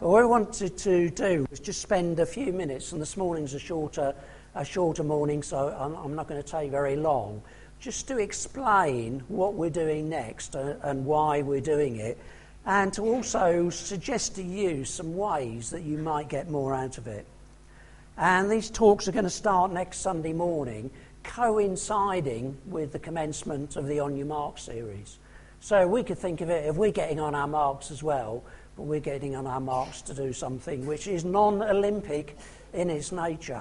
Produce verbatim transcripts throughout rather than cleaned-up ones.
But what I wanted to do was just spend a few minutes, and this morning's a shorter, a shorter morning, so I'm, I'm not going to take very long, just to explain what we're doing next and, and why we're doing it, and to also suggest to you some ways that you might get more out of it. And these talks are going to start next Sunday morning, coinciding with the commencement of the On Your Mark series. So we could think of it, if we're getting on our marks as well, but we're getting on our marks to do something which is non-Olympic in its nature.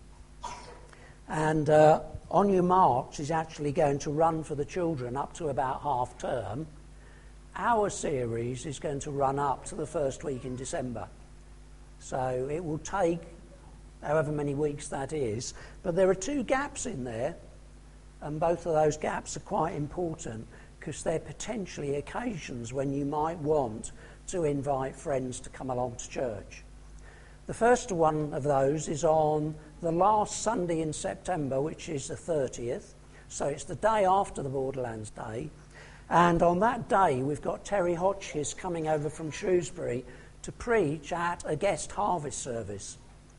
And uh, On Your Marks is actually going to run for the children up to about half term. Our series is going to run up to the first week in December. So it will take however many weeks that is, but there are two gaps in there, and both of those gaps are quite important because they're potentially occasions when you might want to invite friends to come along to church. The first one of those is on the last Sunday in September, which is the thirtieth, so it's the day after the Borderlands Day, and on that day we've got Terry Hotchkiss coming over from Shrewsbury to preach at a guest harvest service.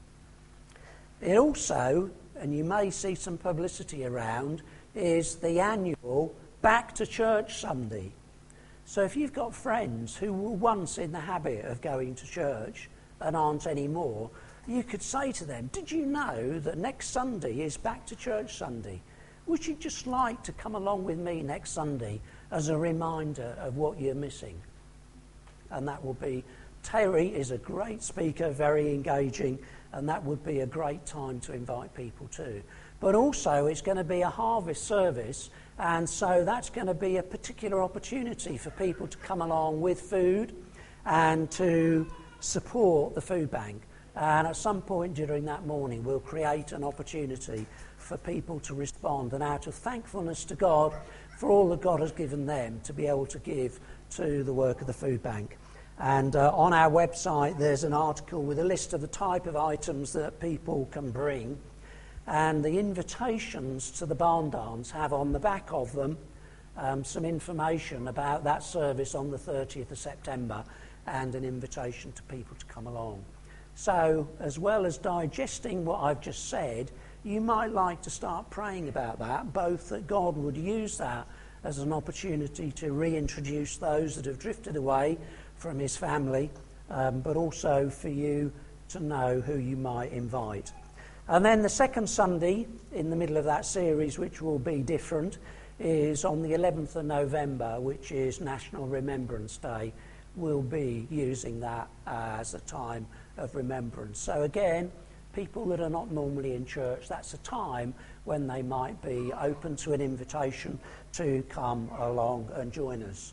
It also, and you may see some publicity around, is the annual Back to Church Sunday. So if you've got friends who were once in the habit of going to church and aren't anymore, you could say to them, did you know that next Sunday is Back to Church Sunday? Would you just like to come along with me next Sunday as a reminder of what you're missing? And that will be, Terry is a great speaker, very engaging, and that would be a great time to invite people to. But also it's going to be a harvest service, and so that's going to be a particular opportunity for people to come along with food and to support the food bank. And at some point during that morning we'll create an opportunity for people to respond, and out of thankfulness to God for all that God has given them, to be able to give to the work of the food bank. And uh, on our website there's an article with a list of the type of items that people can bring, and the invitations to the barn dance have on the back of them um, some information about that service on the thirtieth of September and an invitation to people to come along. So as well as digesting what I've just said, you might like to start praying about that, both that God would use that as an opportunity to reintroduce those that have drifted away from his family, um, but also for you to know who you might invite. And then the second Sunday in the middle of that series, which will be different, is on the eleventh of November, which is National Remembrance Day. We'll be using that as a time of remembrance. So again, people that are not normally in church, that's a time when they might be open to an invitation to come along and join us.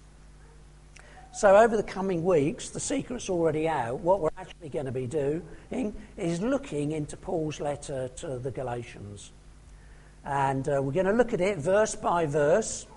So over the coming weeks, the secret's already out. What we're actually going to be doing is looking into Paul's letter to the Galatians. And uh, we're going to look at it verse by verse.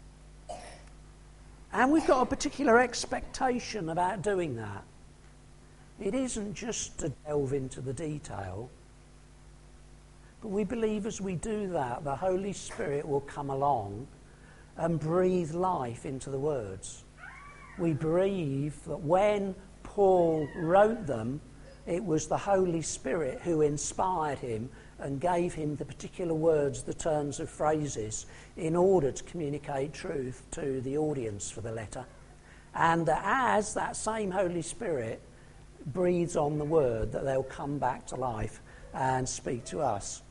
And we've got a particular expectation about doing that. It isn't just to delve into the detail, but we believe as we do that, the Holy Spirit will come along and breathe life into the words. We believe that when Paul wrote them, it was the Holy Spirit who inspired him and gave him the particular words, the turns of phrases, in order to communicate truth to the audience for the letter. And that as that same Holy Spirit breathes on the word, that they'll come back to life and speak to us.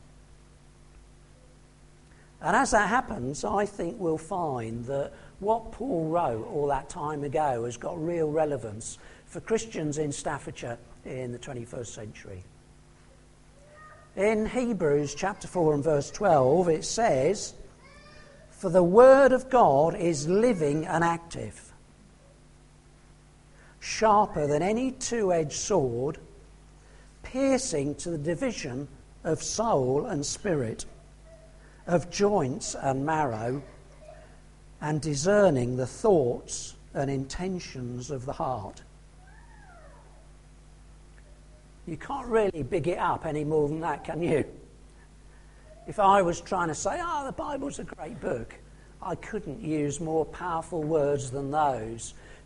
And as that happens, I think we'll find that what Paul wrote all that time ago has got real relevance for Christians in Staffordshire in the twenty-first century. In Hebrews chapter four and verse twelve, it says, "For the word of God is living and active, sharper than any two-edged sword, piercing to the division of soul and spirit, of joints and marrow, and discerning the thoughts and intentions of the heart." You can't really big it up any more than that, can you? If I was trying to say, oh, the Bible's a great book, I couldn't use more powerful words than those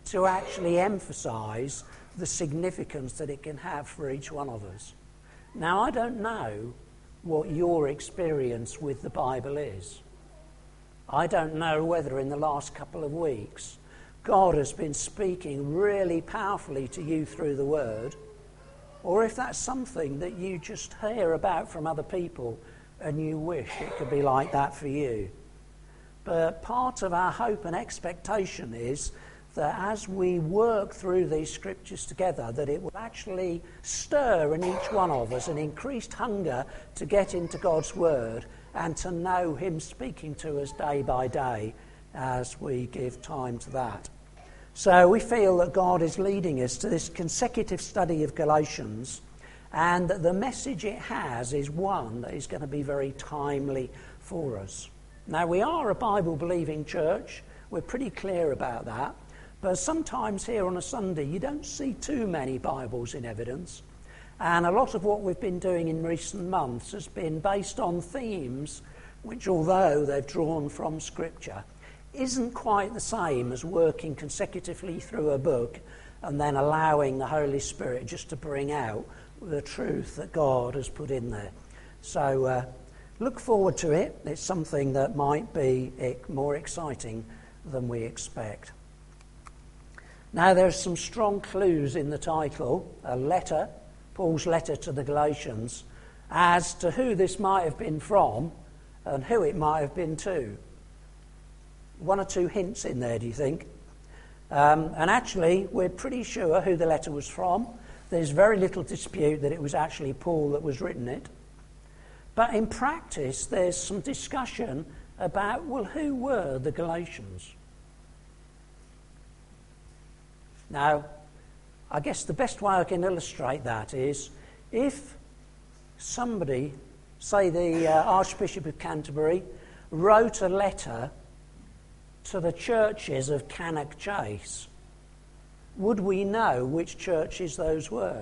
to actually emphasise the significance that it can have for each one of us. Now, I don't know what your experience with the Bible is. I don't know whether in the last couple of weeks God has been speaking really powerfully to you through the Word, or if that's something that you just hear about from other people and you wish it could be like that for you. But part of our hope and expectation is that as we work through these scriptures together, that it will actually stir in each one of us an increased hunger to get into God's Word and to know Him speaking to us day by day as we give time to that. So we feel that God is leading us to this consecutive study of Galatians, and that the message it has is one that is going to be very timely for us. Now, we are a Bible-believing church. We're pretty clear about that. But sometimes here on a Sunday, you don't see too many Bibles in evidence. And a lot of what we've been doing in recent months has been based on themes which, although they've drawn from Scripture, isn't quite the same as working consecutively through a book and then allowing the Holy Spirit just to bring out the truth that God has put in there. So uh, look forward to it. It's something that might be more exciting than we expect. Now, there's some strong clues in the title, a letter, Paul's letter to the Galatians, as to who this might have been from and who it might have been to. One or two hints in there, do you think? Um, and actually, we're pretty sure who the letter was from. There's very little dispute that it was actually Paul that was written it. But in practice, there's some discussion about, well, who were the Galatians? Now, I guess the best way I can illustrate that is if somebody, say the uh, Archbishop of Canterbury, wrote a letter to the churches of Cannock Chase, would we know which churches those were?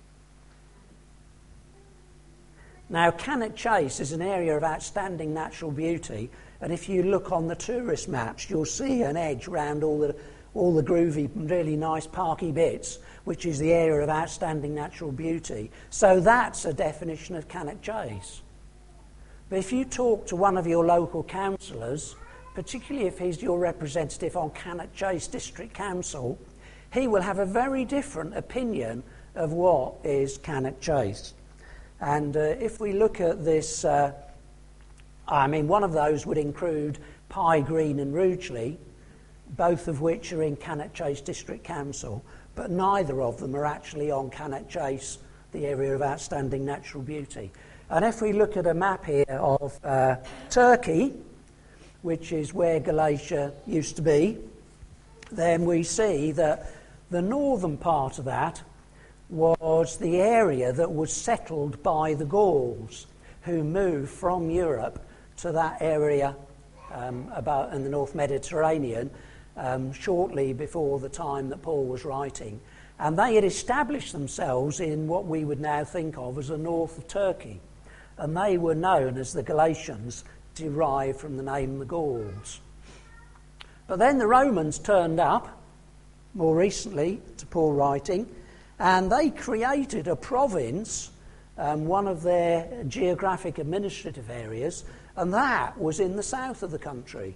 Now, Cannock Chase is an area of outstanding natural beauty, and if you look on the tourist maps, you'll see an edge round all the all the groovy, really nice parky bits, which is the area of outstanding natural beauty. So that's a definition of Cannock Chase. But if you talk to one of your local councillors, particularly if he's your representative on Cannock Chase District Council, he will have a very different opinion of what is Cannock Chase. And uh, if we look at this, uh, I mean, one of those would include Pye Green and Rugeley, both of which are in Cannock Chase District Council, but neither of them are actually on Cannock Chase, the area of outstanding natural beauty. And if we look at a map here of uh, Turkey, which is where Galatia used to be, then we see that the northern part of that was the area that was settled by the Gauls, who moved from Europe to that area um, about in the North Mediterranean um, shortly before the time that Paul was writing. And they had established themselves in what we would now think of as the north of Turkey. And they were known as the Galatians, derived from the name the Gauls. But then the Romans turned up, more recently to Paul writing, and they created a province, um, one of their geographic administrative areas, and that was in the south of the country.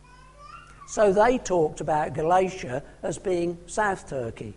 So they talked about Galatia as being South Turkey.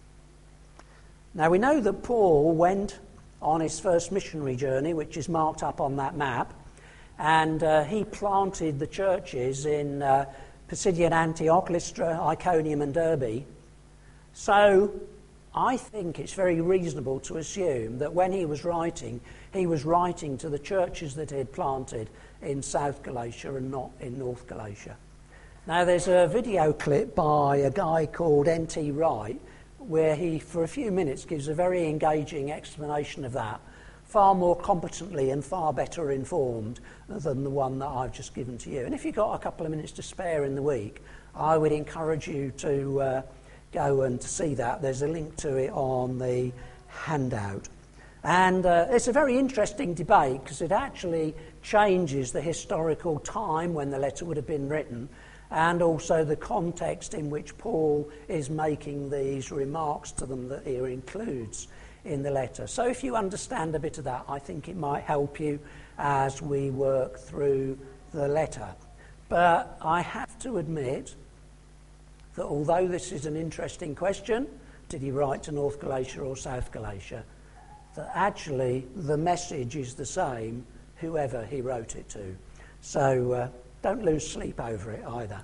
Now we know that Paul went on his first missionary journey, which is marked up on that map, and uh, he planted the churches in uh, Pisidian Antioch, Lystra, Iconium and Derbe. So I think it's very reasonable to assume that when he was writing, he was writing to the churches that he had planted in South Galatia and not in North Galatia. Now there's a video clip by a guy called N T Wright where he, for a few minutes, gives a very engaging explanation of that, far more competently and far better informed than the one that I've just given to you. And if you've got a couple of minutes to spare in the week, I would encourage you to uh, go and to see that. There's a link to it on the handout. And uh, it's a very interesting debate because it actually changes the historical time when the letter would have been written, and also the context in which Paul is making these remarks to them that he includes in the letter. So if you understand a bit of that, I think it might help you as we work through the letter. But I have to admit that although this is an interesting question, did he write to North Galatia or South Galatia, that actually the message is the same whoever he wrote it to. So uh, don't lose sleep over it either.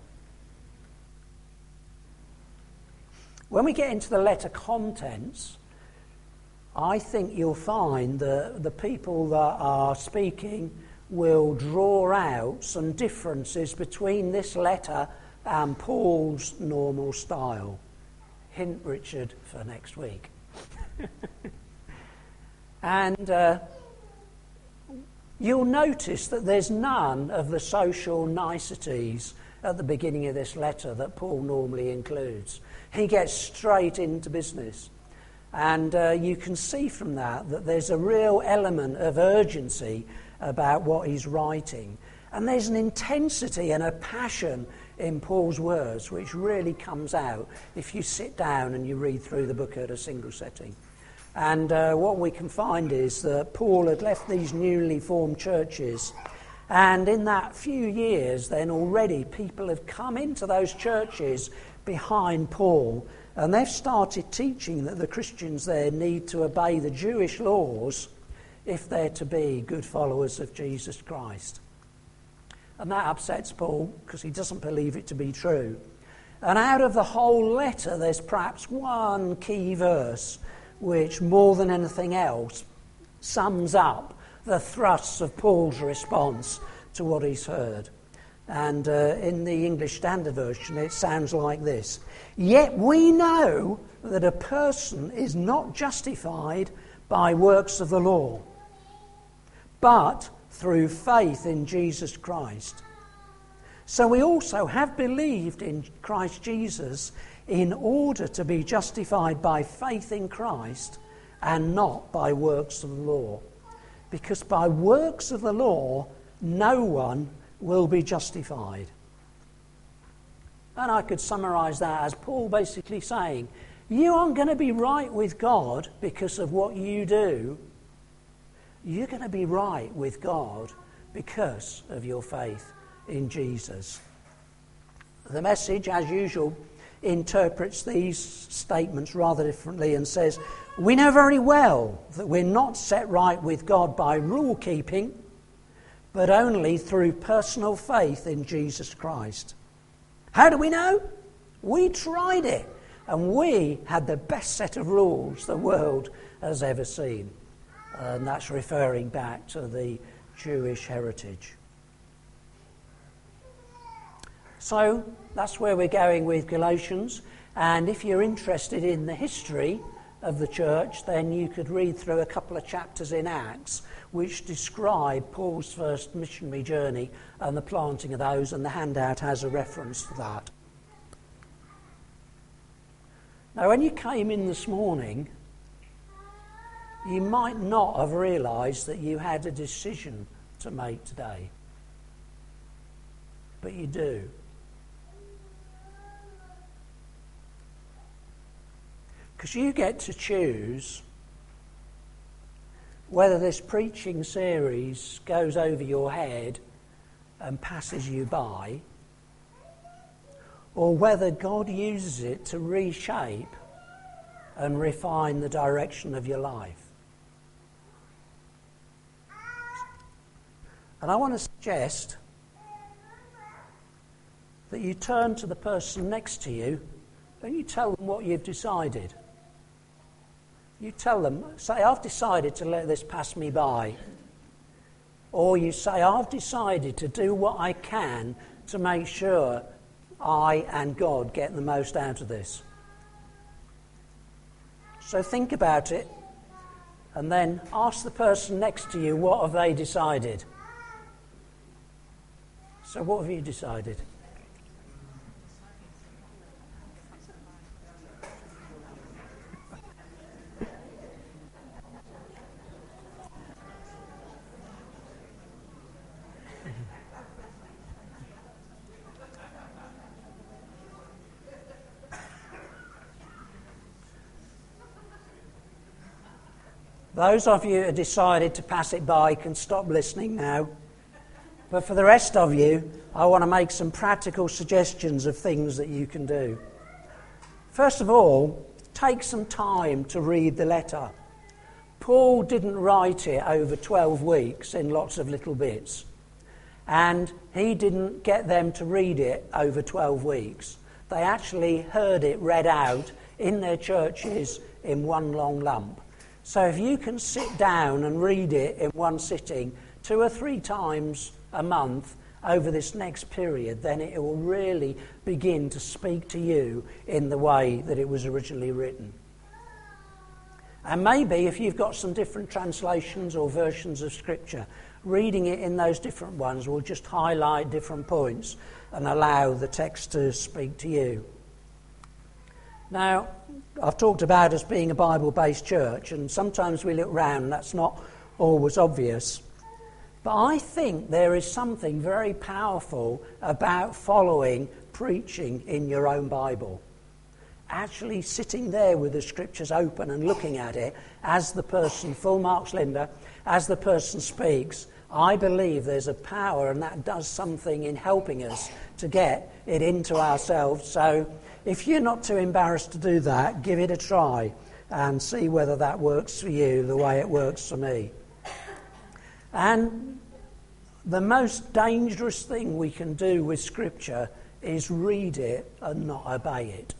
When we get into the letter contents, I think you'll find that the people that are speaking will draw out some differences between this letter and Paul's normal style. Hint, Richard, for next week. And uh, you'll notice that there's none of the social niceties at the beginning of this letter that Paul normally includes. He gets straight into business. And uh, you can see from that that there's a real element of urgency about what he's writing. And there's an intensity and a passion in Paul's words which really comes out if you sit down and you read through the book at a single setting. And uh, what we can find is that Paul had left these newly formed churches, and in that few years then already people have come into those churches behind Paul, and they've started teaching that the Christians there need to obey the Jewish laws if they're to be good followers of Jesus Christ. And that upsets Paul because he doesn't believe it to be true. And out of the whole letter there's perhaps one key verse which more than anything else sums up the thrusts of Paul's response to what he's heard. And uh, in the English Standard Version it sounds like this: "Yet we know that a person is not justified by works of the law, but through faith in Jesus Christ. So we also have believed in Christ Jesus in order to be justified by faith in Christ and not by works of the law. Because by works of the law, no one will be justified." And I could summarise that as Paul basically saying, you aren't going to be right with God because of what you do. You're going to be right with God because of your faith in Jesus. The Message, as usual, interprets these statements rather differently and says, we know very well that we're not set right with God by rule keeping, but only through personal faith in Jesus Christ. How do we know? We tried it, and we had the best set of rules the world has ever seen. And that's referring back to the Jewish heritage. So that's where we're going with Galatians. And if you're interested in the history of the church, then you could read through a couple of chapters in Acts which describe Paul's first missionary journey and the planting of those, and the handout has a reference to that. Now, when you came in this morning, you might not have realised that you had a decision to make today. But you do. Because you get to choose whether this preaching series goes over your head and passes you by, or whether God uses it to reshape and refine the direction of your life. And I want to suggest that you turn to the person next to you and you tell them what you've decided. You tell them, say, I've decided to let this pass me by. Or you say, I've decided to do what I can to make sure I and God get the most out of this. So think about it, and then ask the person next to you, what have they decided? So what have you decided? Those of you who decided to pass it by can stop listening now. But for the rest of you, I want to make some practical suggestions of things that you can do. First of all, take some time to read the letter. Paul didn't write it over twelve weeks in lots of little bits. And he didn't get them to read it over twelve weeks. They actually heard it read out in their churches in one long lump. So if you can sit down and read it in one sitting two or three times a month over this next period, then it will really begin to speak to you in the way that it was originally written. And maybe if you've got some different translations or versions of Scripture, reading it in those different ones will just highlight different points and allow the text to speak to you. Now, I've talked about us being a Bible-based church, and sometimes we look round and that's not always obvious. But I think there is something very powerful about following preaching in your own Bible. Actually sitting there with the Scriptures open and looking at it as the person, full marks Linda, as the person speaks. I believe there's a power, and that does something in helping us to get it into ourselves. So if you're not too embarrassed to do that, give it a try and see whether that works for you the way it works for me. And the most dangerous thing we can do with Scripture is read it and not obey it.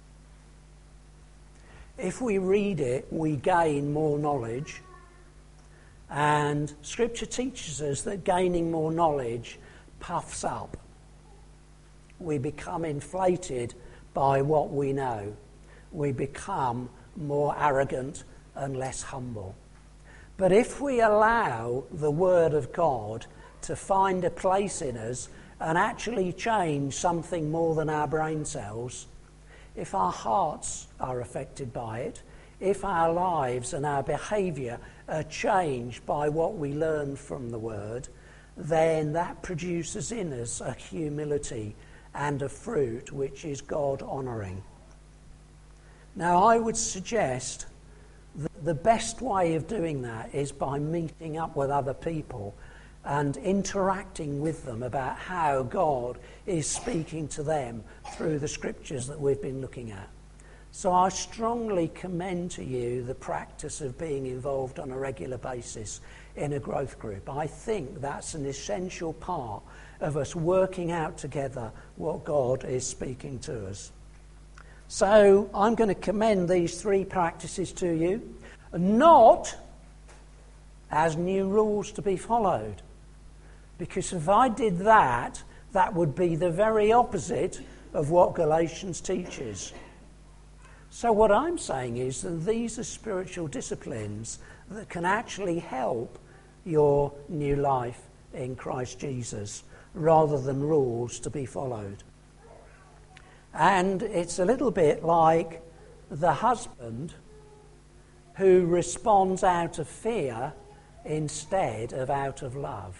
If we read it, we gain more knowledge. And Scripture teaches us that gaining more knowledge puffs up. We become inflated by what we know. We become more arrogant and less humble. But if we allow the Word of God to find a place in us and actually change something more than our brain cells, if our hearts are affected by it, if our lives and our behaviour are changed by what we learn from the Word, then that produces in us a humility and a fruit which is God-honouring. Now, I would suggest that the best way of doing that is by meeting up with other people and interacting with them about how God is speaking to them through the Scriptures that we've been looking at. So I strongly commend to you the practice of being involved on a regular basis in a growth group. I think that's an essential part of us working out together what God is speaking to us. So I'm going to commend these three practices to you, not as new rules to be followed. Because if I did that, that would be the very opposite of what Galatians teaches. So what I'm saying is that these are spiritual disciplines that can actually help your new life in Christ Jesus, rather than rules to be followed. And it's a little bit like the husband who responds out of fear instead of out of love.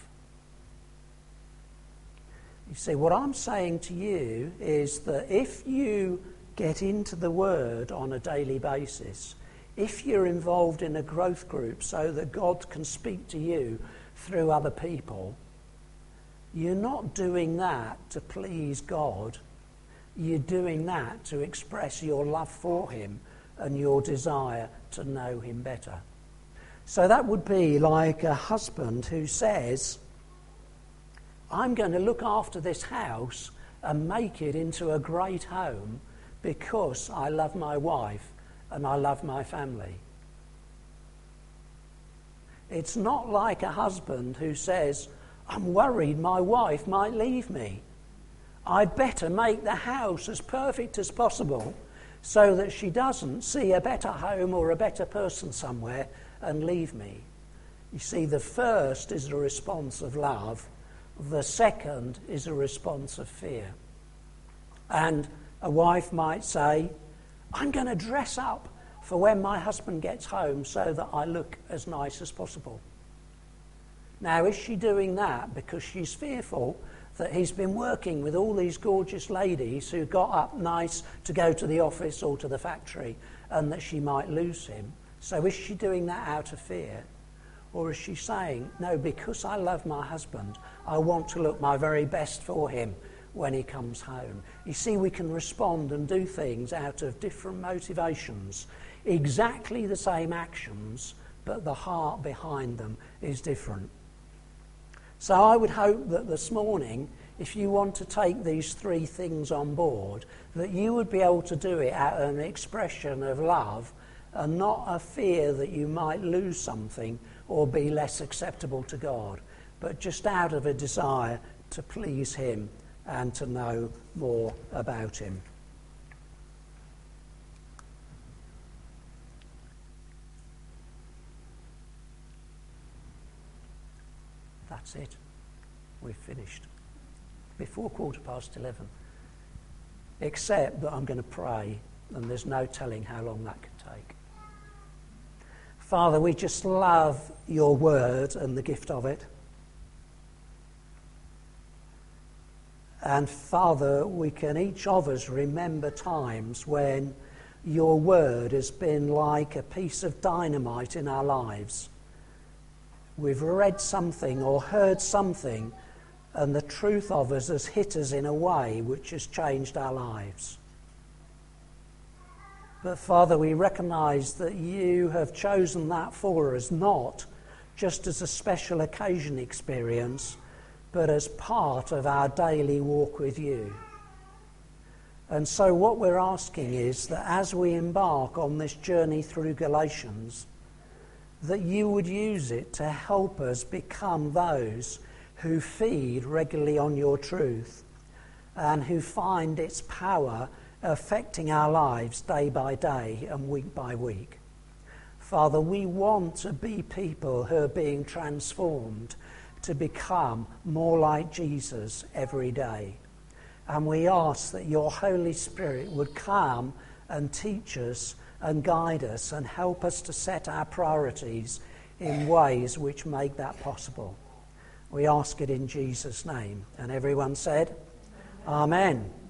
You see, what I'm saying to you is that if you get into the Word on a daily basis, if you're involved in a growth group so that God can speak to you through other people, you're not doing that to please God. You're doing that to express your love for him and your desire to know him better. So that would be like a husband who says, I'm going to look after this house and make it into a great home because I love my wife and I love my family. It's not like a husband who says, I'm worried my wife might leave me. I'd better make the house as perfect as possible so that she doesn't see a better home or a better person somewhere and leave me. You see, the first is a response of love. The second is a response of fear. And a wife might say, I'm going to dress up for when my husband gets home so that I look as nice as possible. Now, is she doing that because she's fearful that he's been working with all these gorgeous ladies who got up nice to go to the office or to the factory and that she might lose him? So is she doing that out of fear? Or is she saying, no, because I love my husband, I want to look my very best for him when he comes home? You see, we can respond and do things out of different motivations, exactly the same actions, but the heart behind them is different. So I would hope that this morning, if you want to take these three things on board, that you would be able to do it out of an expression of love and not a fear that you might lose something or be less acceptable to God, but just out of a desire to please him and to know more about him. That's it. We've finished. Before quarter past eleven. Except that I'm going to pray, and there's no telling how long that could take. Father, we just love your word and the gift of it. And Father, we can each of us remember times when your word has been like a piece of dynamite in our lives. We've read something or heard something, and the truth of us has hit us in a way which has changed our lives. But Father, we recognise that you have chosen that for us, not just as a special occasion experience, but as part of our daily walk with you. And so what we're asking is that as we embark on this journey through Galatians, that you would use it to help us become those who feed regularly on your truth and who find its power affecting our lives day by day and week by week. Father, we want to be people who are being transformed to become more like Jesus every day. And we ask that your Holy Spirit would come and teach us and guide us and help us to set our priorities in ways which make that possible. We ask it in Jesus' name. And everyone said, Amen.